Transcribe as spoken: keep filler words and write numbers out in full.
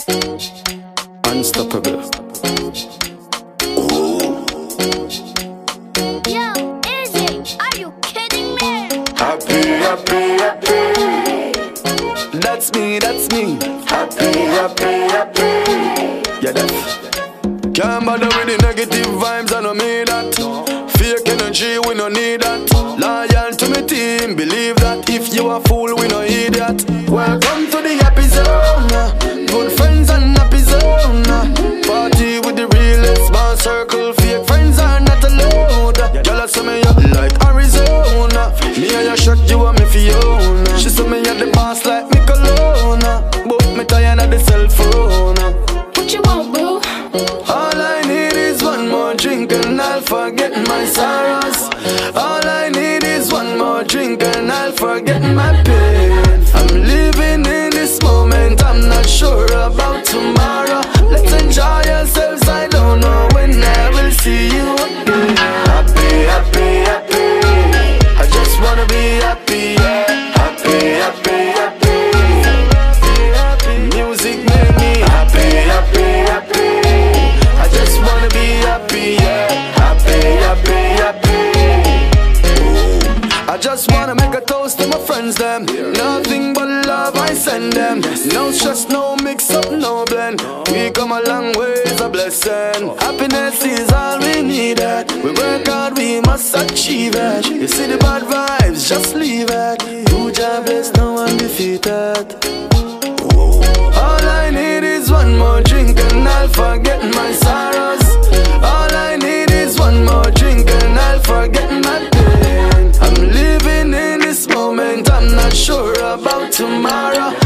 Unstoppable. Yo, Izzy, are you kidding me? Happy, happy, happy. That's me, that's me. Happy, happy, happy. Yeah, that's. Can't bother with the negative vibes, I don't mean that. Fake energy, we don't need that. Loyal to my team, believe that. If you a fool, we no idiot. Welcome to the happy zone. Good friends and happy zone. Party with the realest, small circle. Fake friends are not allowed. Y'all are some me up like Arizona. Me and your shot, you and me Fiona. She saw me at the boss like me cologne. But me tired of the cell phone. What you want, boo? All I need is one more drink and I'll forget my sorrows. All I need is one more drink and I'll forget my pain. I'm living in this moment, I'm not sure about tomorrow. Let's enjoy ourselves, I don't know when I will see you again. Happy, happy, happy. I just wanna be happy, yeah. Happy, happy, happy. Music made me happy, happy, happy. I just wanna be happy, yeah. Happy, happy, happy. Ooh. I just wanna make a toast to my friends, them. Nothing but love I send them. No stress, no mix up, no blend. We come a long way, it's a blessing. Happiness is all we needed. We work hard, we must achieve it. You see the bad vibes, just leave it. Who job blessed, no one defeated. All I need is one more drink and I'll forget my sorrows. All I need is one more drink and I'll forget my pain. I'm living in this moment, I'm not sure about tomorrow.